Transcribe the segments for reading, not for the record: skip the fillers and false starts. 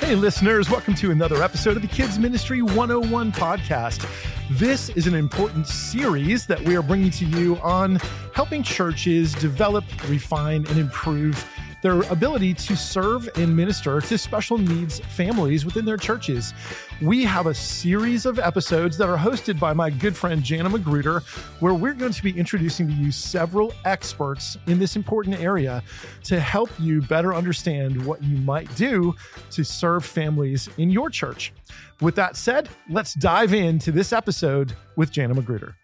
Hey, listeners, welcome to another episode of the Kids Ministry 101 podcast. This is an important series that we are bringing to you on helping churches develop, refine, and improve their ability to serve and minister to special needs families within their churches. We have a series of episodes that are hosted by my good friend Jana Magruder, where we're going to be introducing to you several experts in this important area to help you better understand what you might do to serve families in your church. With that said, let's dive into this episode with Jana Magruder.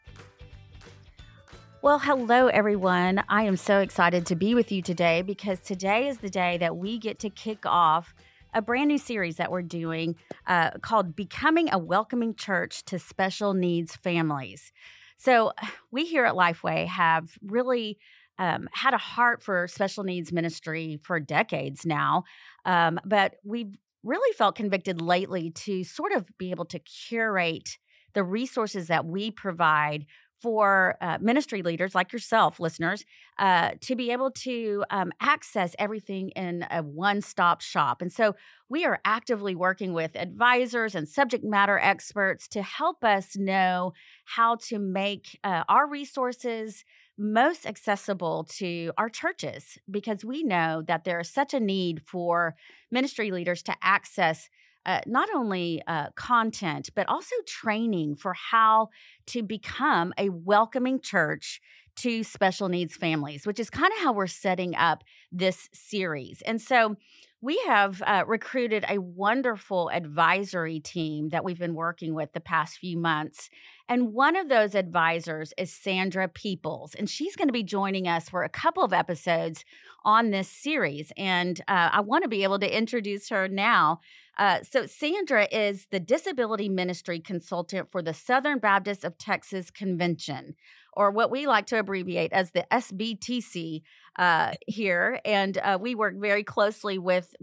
Well, hello, everyone. I am so excited to be with you today because today is the day that we get to kick off a brand new series that we're doing called Becoming a Welcoming Church to Special Needs Families. So we here at Lifeway have really had a heart for special needs ministry for decades now, but we've really felt convicted lately to sort of be able to curate the resources that we provide for ministry leaders like yourself, listeners, to be able to access everything in a one-stop shop. And so we are actively working with advisors and subject matter experts to help us know how to make our resources most accessible to our churches, because we know that there is such a need for ministry leaders to access not only content, but also training for how to become a welcoming church to special needs families, which is kind of how we're setting up this series. And so we have recruited a wonderful advisory team that we've been working with the past few months. And one of those advisors is Sandra Peoples, and she's going to be joining us for a couple of episodes on this series. And I want to be able to introduce her now. So Sandra is the Disability Ministry Consultant for the Southern Baptist of Texas Convention, or what we like to abbreviate as the SBTC here. And we work very closely with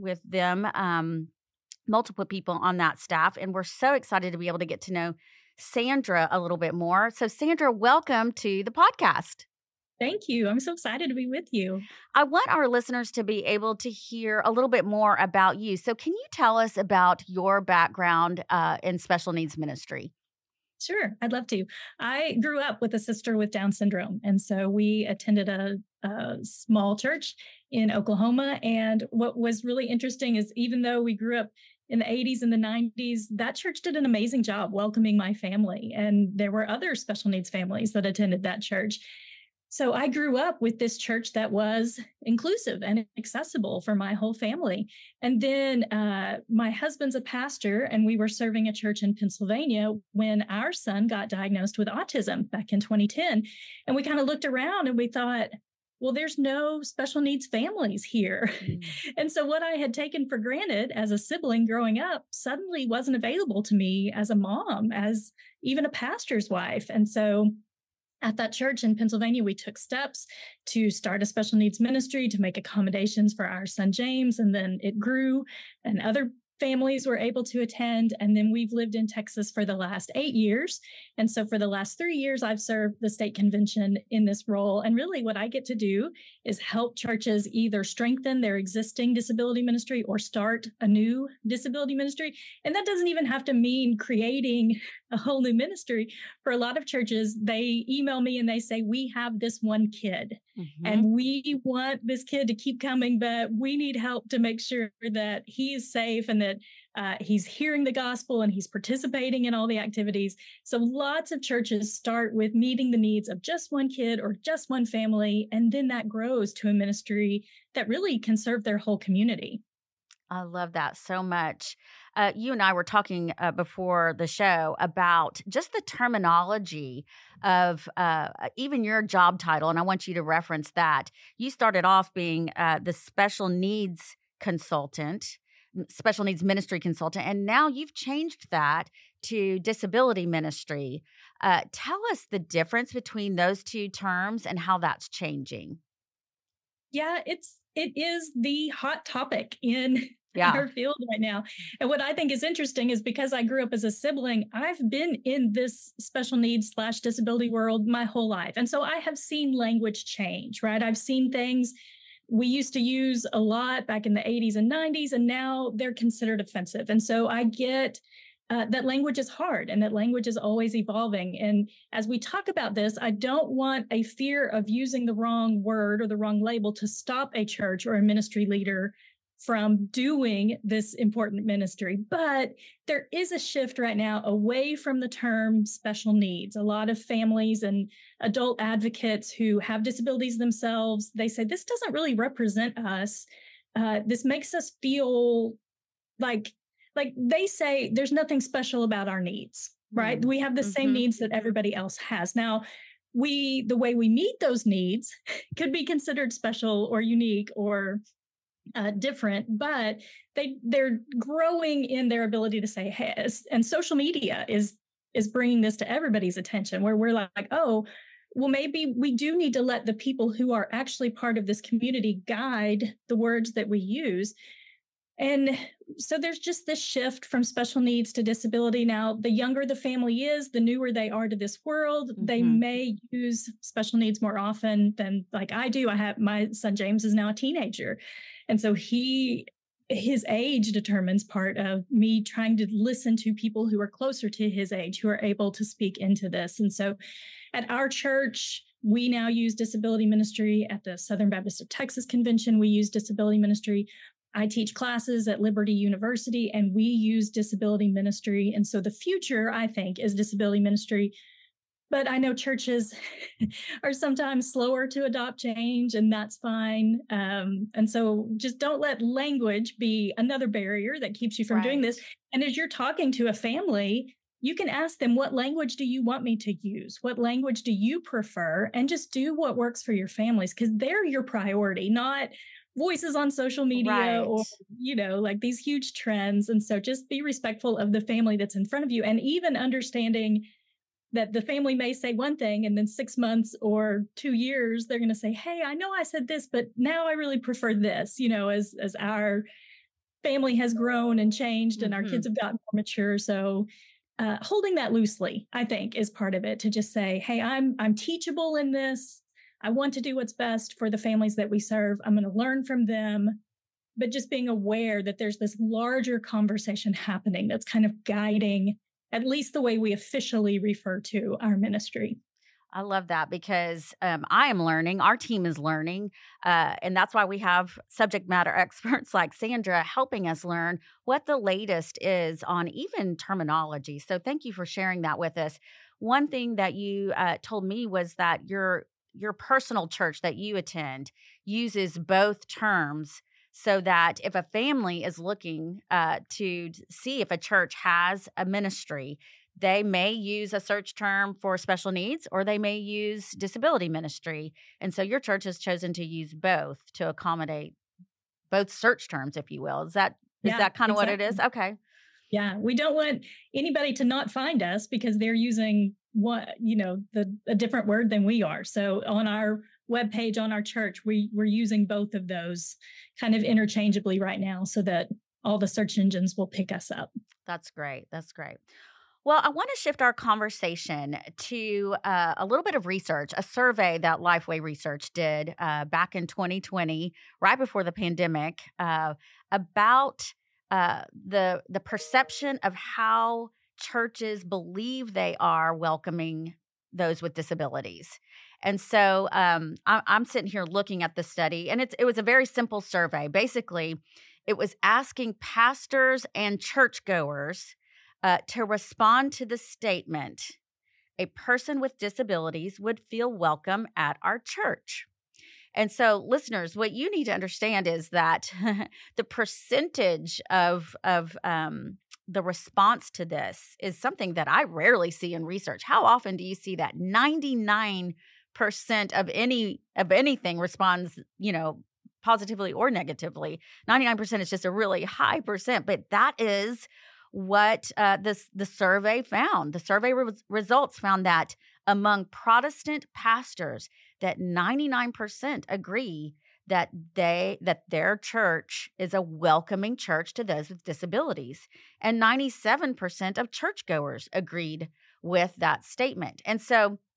them, multiple people on that staff. And we're so excited to be able to get to know Sandra a little bit more. So Sandra, welcome to the podcast. Thank you. I'm so excited to be with you. I want our listeners to be able to hear a little bit more about you. So can you tell us about your background in special needs ministry? Sure, I'd love to. I grew up with a sister with Down syndrome. And so we attended a small church in Oklahoma. And what was really interesting is even though we grew up in the 80s and the 90s, that church did an amazing job welcoming my family. And there were other special needs families that attended that church. So I grew up with this church that was inclusive and accessible for my whole family. And then my husband's a pastor, and we were serving a church in Pennsylvania when our son got diagnosed with autism back in 2010. And we kind of looked around and we thought, well, there's no special needs families here. And so what I had taken for granted as a sibling growing up suddenly wasn't available to me as a mom, as even a pastor's wife. And so at that church in Pennsylvania, we took steps to start a special needs ministry to make accommodations for our son, James. And then it grew and other families were able to attend. And then we've lived in Texas for the last 8 years. And so for the last 3 years, I've served the state convention in this role. And really what I get to do is help churches either strengthen their existing disability ministry or start a new disability ministry. And that doesn't even have to mean creating a whole new ministry. For a lot of churches, they email me and they say, we have this one kid and we want this kid to keep coming, but we need help to make sure that he is safe and that he's hearing the gospel and he's participating in all the activities. So lots of churches start with meeting the needs of just one kid or just one family, and then that grows to a ministry that really can serve their whole community. I love that so much. You and I were talking before the show about just the terminology of even your job title, and I want you to reference that. You started off being the special needs consultant, special needs ministry consultant, and now you've changed that to disability ministry. Tell us the difference between those two terms and how that's changing. Yeah, it is the hot topic in our field right now. And what I think is interesting is because I grew up as a sibling, I've been in this special needs / disability world my whole life. And so I have seen language change, right? I've seen things we used to use a lot back in the 80s and 90s, and now they're considered offensive. And so I get that language is hard and that language is always evolving. And as we talk about this, I don't want a fear of using the wrong word or the wrong label to stop a church or a ministry leader from doing this important ministry. But there is a shift right now away from the term special needs. A lot of families and adult advocates who have disabilities themselves, they say, this doesn't really represent us. This makes us feel like they say there's nothing special about our needs, right? We have the same needs that everybody else has. Now, the way we meet those needs could be considered special or unique or different, but they're growing in their ability to say, hey, and social media is bringing this to everybody's attention, where we're like, oh, well, maybe we do need to let the people who are actually part of this community guide the words that we use. And so there's just this shift from special needs to disability. Now, the younger the family is, the newer they are to this world. They may use special needs more often than like I do. My son James is now a teenager. And so his age determines part of me trying to listen to people who are closer to his age, who are able to speak into this. And so at our church, we now use disability ministry. At the Southern Baptist of Texas Convention, we use disability ministry. I teach classes at Liberty University, and we use disability ministry. And so the future, I think, is disability ministry. But I know churches are sometimes slower to adopt change, and that's fine. And so just don't let language be another barrier that keeps you from doing this. And as you're talking to a family, you can ask them, what language do you want me to use? What language do you prefer? And just do what works for your families, because they're your priority, not voices on social media or, like these huge trends. And so just be respectful of the family that's in front of you, and even understanding that the family may say one thing and then 6 months or 2 years, they're going to say, hey, I know I said this, but now I really prefer this, as our family has grown and changed and our kids have gotten more mature. So holding that loosely, I think, is part of it, to just say, hey, I'm teachable in this. I want to do what's best for the families that we serve. I'm going to learn from them, but just being aware that there's this larger conversation happening that's kind of guiding at least the way we officially refer to our ministry. I love that, because I am learning, our team is learning, and that's why we have subject matter experts like Sandra helping us learn what the latest is on even terminology. So thank you for sharing that with us. One thing that you told me was that your personal church that you attend uses both terms, so that if a family is looking to see if a church has a ministry, they may use a search term for special needs, or they may use disability ministry. And so your church has chosen to use both to accommodate both search terms, if you will. Is that kind of what it is? Okay. Yeah. We don't want anybody to not find us because they're using a different word than we are. So on our webpage, on our church, we're using both of those kind of interchangeably right now, so that all the search engines will pick us up. That's great. That's great. Well, I want to shift our conversation to a little bit of research, a survey that Lifeway Research did back in 2020, right before the pandemic, about the perception of how churches believe they are welcoming those with disabilities. And so I'm sitting here looking at the study, and it was a very simple survey. Basically, it was asking pastors and churchgoers to respond to the statement, a person with disabilities would feel welcome at our church. And so, listeners, what you need to understand is that the percentage of the response to this is something that I rarely see in research. How often do you see that 99% of anything responds, positively or negatively? 99% is just a really high percent, but that is what the survey found. The survey results found that among Protestant pastors, that 99% agree that their church is a welcoming church to those with disabilities, and 97% of churchgoers agreed with that statement. And so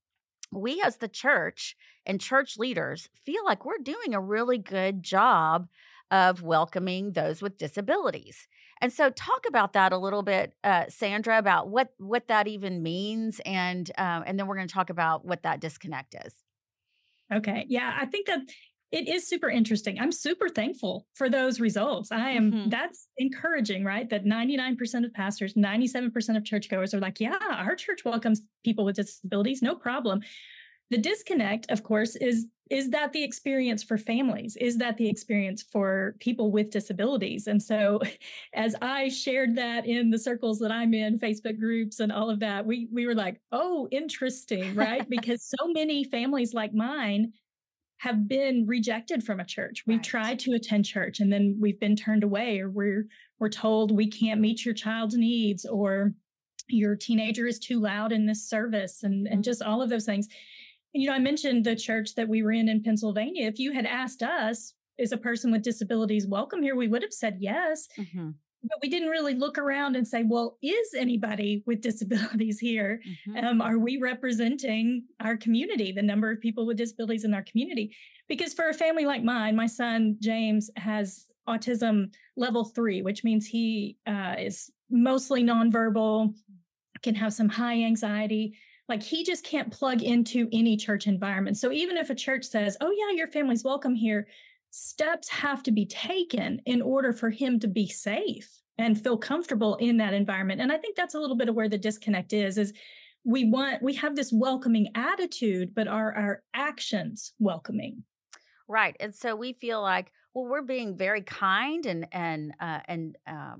we as the church and church leaders feel like we're doing a really good job of welcoming those with disabilities. And so talk about that a little bit, Sandra, about what that even means. And then we're going to talk about what that disconnect is. Okay. Yeah, I think that it is super interesting. I'm super thankful for those results. That's encouraging, right? That 99% of pastors, 97% of churchgoers are like, yeah, our church welcomes people with disabilities, no problem. The disconnect, of course, is that the experience for families? Is that the experience for people with disabilities? And so as I shared that in the circles that I'm in, Facebook groups and all of that, we were like, oh, interesting, right? Because so many families like mine have been rejected from a church. We've tried to attend church and then we've been turned away, or we're told we can't meet your child's needs, or your teenager is too loud in this service, and just all of those things. You know, I mentioned the church that we were in Pennsylvania. If you had asked us, is a person with disabilities welcome here? We would have said yes. But we didn't really look around and say, well, is anybody with disabilities here? Are we representing our community, the number of people with disabilities in our community? Because for a family like mine, my son, James, has autism level 3, which means he is mostly nonverbal, can have some high anxiety. Like, he just can't plug into any church environment. So even if a church says, oh, yeah, your family's welcome here, steps have to be taken in order for him to be safe and feel comfortable in that environment. And I think that's a little bit of where the disconnect is we have this welcoming attitude, but are our actions welcoming? Right. And so we feel like, well, we're being very kind and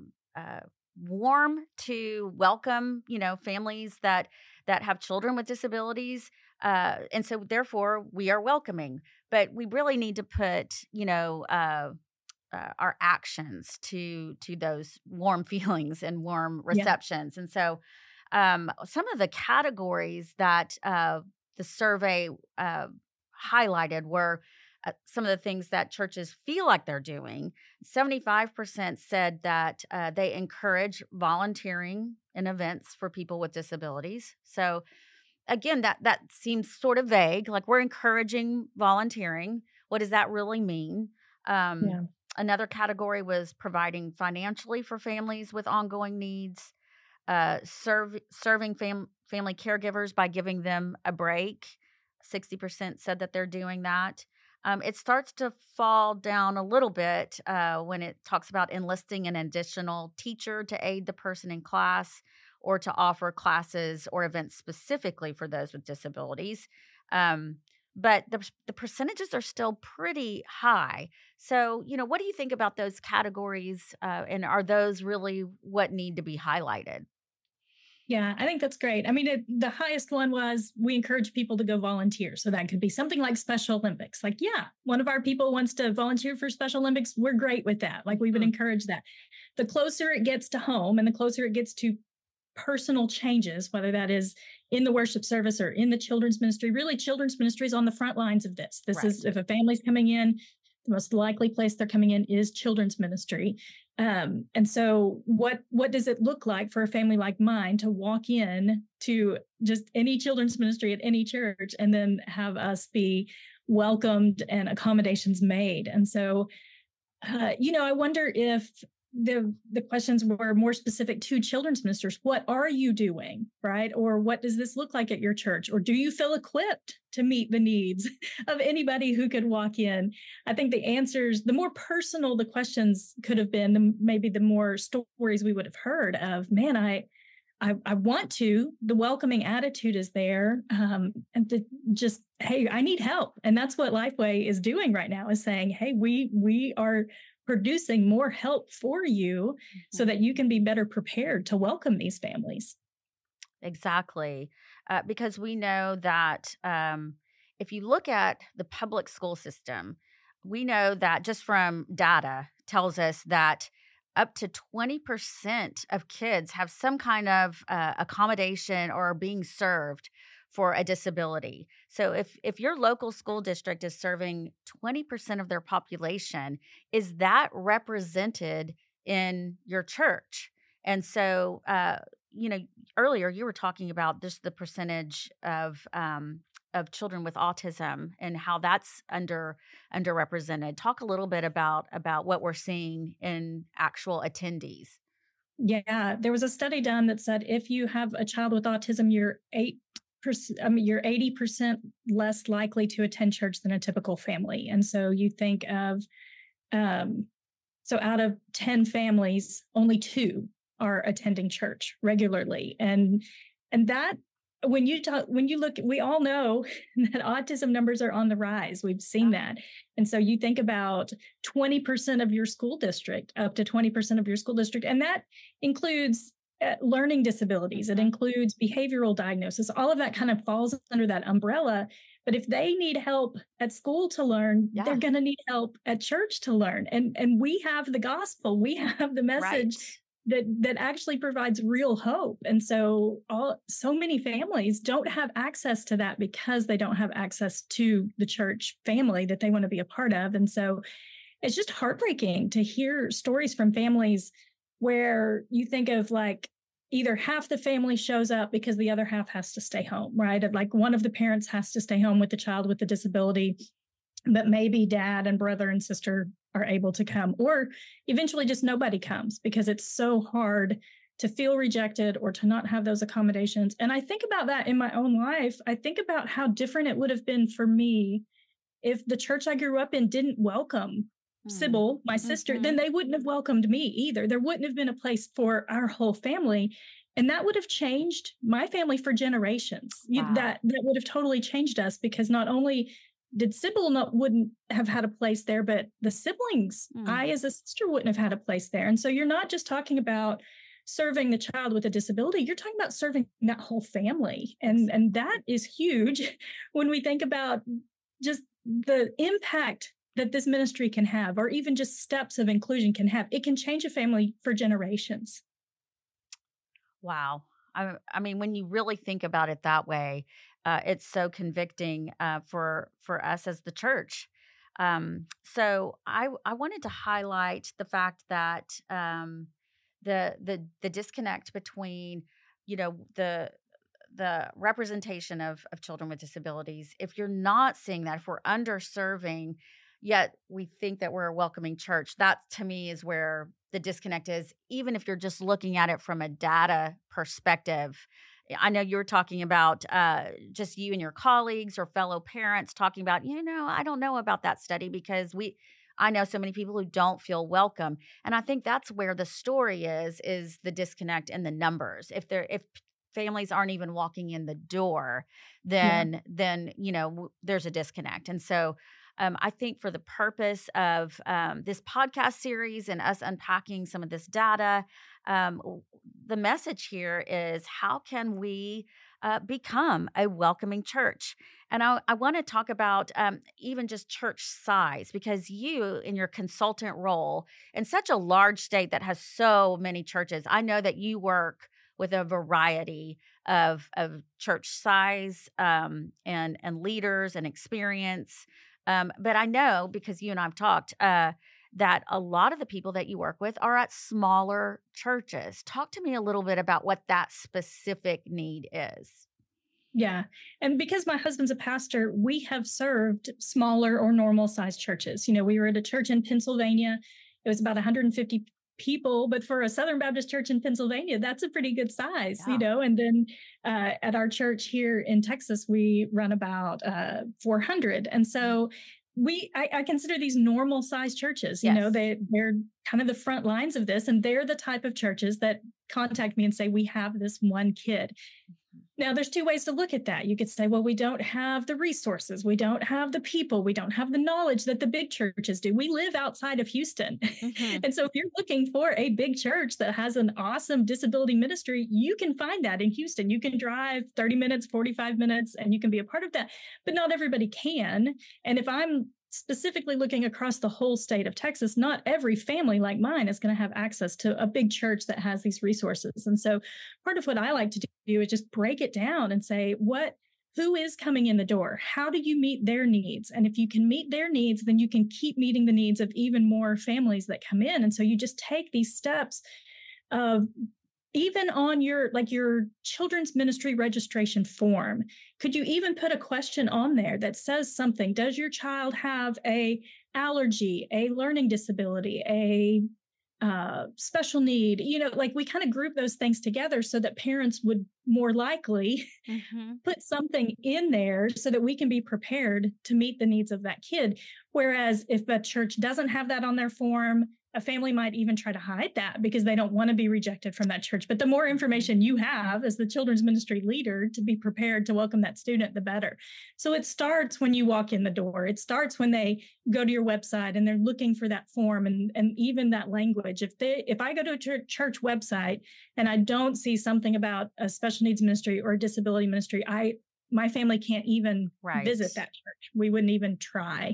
warm to welcome, families that have children with disabilities. And so therefore we are welcoming, but we really need to put, our actions to those warm feelings and warm receptions. And so some of the categories that the survey highlighted were some of the things that churches feel like they're doing. 75% said that they encourage volunteering in events for people with disabilities. So again, that seems sort of vague, like we're encouraging volunteering. What does that really mean? Another category was providing financially for families with ongoing needs, serving family caregivers by giving them a break. 60% said that they're doing that. It starts to fall down a little bit when it talks about enlisting an additional teacher to aid the person in class, or to offer classes or events specifically for those with disabilities. But the percentages are still pretty high. So, what do you think about those categories? And are those really what need to be highlighted? Yeah, I think that's great. I mean, the highest one was we encourage people to go volunteer. So that could be something like Special Olympics. Like, yeah, one of our people wants to volunteer for Special Olympics. We're great with that. Like, we would encourage that. The closer it gets to home and the closer it gets to personal changes, whether that is in the worship service or in the children's ministry, really children's ministry is on the front lines of this. This is, if a family's coming in, the most likely place they're coming in is children's ministry. And so what does it look like for a family like mine to walk in to just any children's ministry at any church and then have us be welcomed and accommodations made? And so, I wonder if the questions were more specific to children's ministers. What are you doing, right? Or what does this look like at your church? Or do you feel equipped to meet the needs of anybody who could walk in? I think the answers, the more personal the questions could have been, maybe the more stories we would have heard of, man, I want to, the welcoming attitude is there. And just, hey, I need help. And that's what Lifeway is doing right now, is saying, hey, we are producing more help for you so that you can be better prepared to welcome these families. Exactly. Because we know that if you look at the public school system, we know that just from data tells us that up to 20% of kids have some kind of accommodation or are being served for a disability. So if your local school district is serving 20% of their population, is that represented in your church? And so earlier you were talking about just the percentage of children with autism and how that's underrepresented. Talk a little bit about what we're seeing in actual attendees. Yeah, there was a study done that said if you have a child with autism, you're 80% less likely to attend church than a typical family. And so you think of, so out of 10 families, only 2 are attending church regularly. And that, when you look, we all know that autism numbers are on the rise. We've seen that. And so you think about 20% of your school district, up to 20% of your school district, and that includes learning disabilities. It includes behavioral diagnosis. All of that kind of falls under that umbrella. But if they need help at school to learn, they're going to need help at church to learn. And we have the gospel. We have the message that actually provides real hope. And so so many families don't have access to that because they don't have access to the church family that they want to be a part of. And so it's just heartbreaking to hear stories from families where you think of like either half the family shows up because the other half has to stay home, right? Like one of the parents has to stay home with the child with the disability, but maybe dad and brother and sister are able to come, or eventually just nobody comes because it's so hard to feel rejected or to not have those accommodations. And I think about that in my own life. I think about how different it would have been for me if the church I grew up in didn't welcome Sybil, my sister, then they wouldn't have welcomed me either. There wouldn't have been a place for our whole family. And that would have changed my family for generations. That would have totally changed us, because not only did Sybil wouldn't have had a place there, but the siblings, I as a sister wouldn't have had a place there. And so you're not just talking about serving the child with a disability, you're talking about serving that whole family. And that is huge when we think about just the impact that this ministry can have, or even just steps of inclusion can have. It can change a family for generations. Wow. I mean, when you really think about it that way, it's so convicting for us as the church. So I wanted to highlight the fact that the disconnect between, the representation of children with disabilities. If you're not seeing that, if we're underserving, yet we think that we're a welcoming church, that to me is where the disconnect is, even if you're just looking at it from a data perspective. I know you're talking about just you and your colleagues or fellow parents talking about, I don't know about that study because I know so many people who don't feel welcome. And I think that's where the story is the disconnect in the numbers. If families aren't even walking in the door, then there's a disconnect. And so I think for the purpose of this podcast series and us unpacking some of this data, the message here is, how can we become a welcoming church? And I want to talk about even just church size, because you, in your consultant role in such a large state that has so many churches, I know that you work with a variety of church size and leaders and experience. But I know, because you and I have talked, that a lot of the people that you work with are at smaller churches. Talk to me a little bit about what that specific need is. Yeah. And because my husband's a pastor, we have served smaller or normal sized churches. We were at a church in Pennsylvania. It was about 150 people, but for a Southern Baptist church in Pennsylvania, that's a pretty good size, And then at our church here in Texas, we run about 400. And so I consider these normal sized churches. They're kind of the front lines of this, and they're the type of churches that contact me and say, we have this one kid. Now, there's 2 ways to look at that. You could say, well, we don't have the resources. We don't have the people. We don't have the knowledge that the big churches do. We live outside of Houston. And so if you're looking for a big church that has an awesome disability ministry, you can find that in Houston. You can drive 30 minutes, 45 minutes, and you can be a part of that. But not everybody can. And if I'm specifically looking across the whole state of Texas, not every family like mine is going to have access to a big church that has these resources. And so part of what I like to do is just break it down and say, who is coming in the door? How do you meet their needs? And if you can meet their needs, then you can keep meeting the needs of even more families that come in. And so you just take these steps of even on your children's ministry registration form, could you even put a question on there that says something? Does your child have a allergy, a learning disability, a special need? We kind of group those things together so that parents would more likely put something in there so that we can be prepared to meet the needs of that kid. Whereas if a church doesn't have that on their form, a family might even try to hide that because they don't want to be rejected from that church. But the more information you have as the children's ministry leader to be prepared to welcome that student, the better. So it starts when you walk in the door. It starts when they go to your website and they're looking for that form and even that language. If I go to a church website and I don't see something about a special needs ministry or a disability ministry, my family can't even visit that church. We wouldn't even try.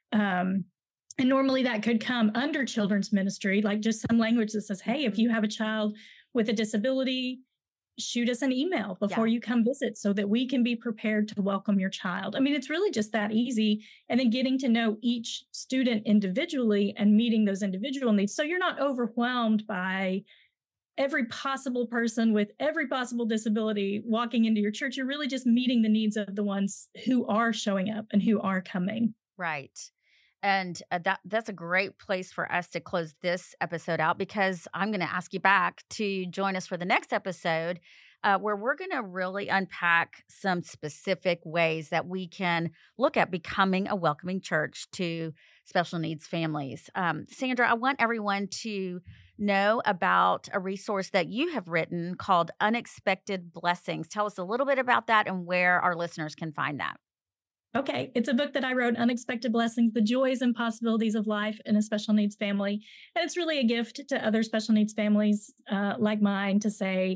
And normally that could come under children's ministry, like just some language that says, hey, if you have a child with a disability, shoot us an email before you come visit so that we can be prepared to welcome your child. I mean, it's really just that easy. And then getting to know each student individually and meeting those individual needs. So you're not overwhelmed by every possible person with every possible disability walking into your church. You're really just meeting the needs of the ones who are showing up and who are coming. Right. And that's a great place for us to close this episode out, because I'm going to ask you back to join us for the next episode where we're going to really unpack some specific ways that we can look at becoming a welcoming church to special needs families. Sandra, I want everyone to know about a resource that you have written called Unexpected Blessings. Tell us a little bit about that and where our listeners can find that. Okay. It's a book that I wrote, Unexpected Blessings, The Joys and Possibilities of Life in a Special Needs Family. And it's really a gift to other special needs families like mine to say,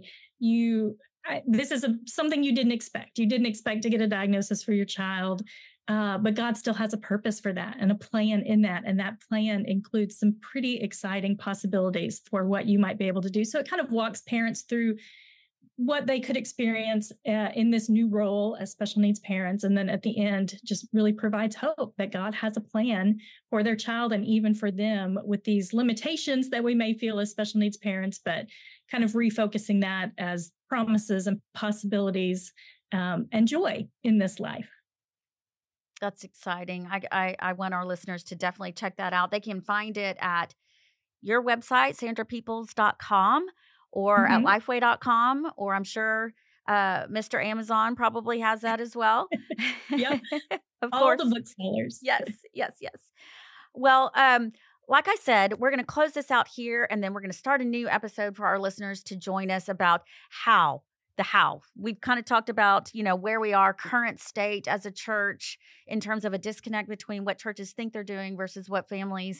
this is something you didn't expect. You didn't expect to get a diagnosis for your child, but God still has a purpose for that and a plan in that. And that plan includes some pretty exciting possibilities for what you might be able to do. So it kind of walks parents through what they could experience in this new role as special needs parents. And then at the end, just really provides hope that God has a plan for their child and even for them with these limitations that we may feel as special needs parents, but kind of refocusing that as promises and possibilities and joy in this life. That's exciting. I want our listeners to definitely check that out. They can find it at your website, sandrapeoples.com. or at lifeway.com, or I'm sure Mr. Amazon probably has that as well. Yep. Of all course. the booksellers. Yes. Well, like I said, we're going to close this out here, and then we're going to start a new episode for our listeners to join us about how. We've kind of talked about, where we are, current state as a church in terms of a disconnect between what churches think they're doing versus what families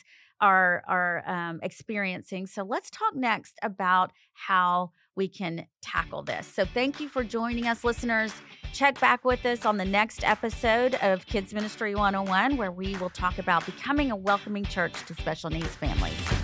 are experiencing. So let's talk next about how we can tackle this. So thank you for joining us, listeners. Check back with us on the next episode of Kids Ministry 101, where we will talk about becoming a welcoming church to special needs families.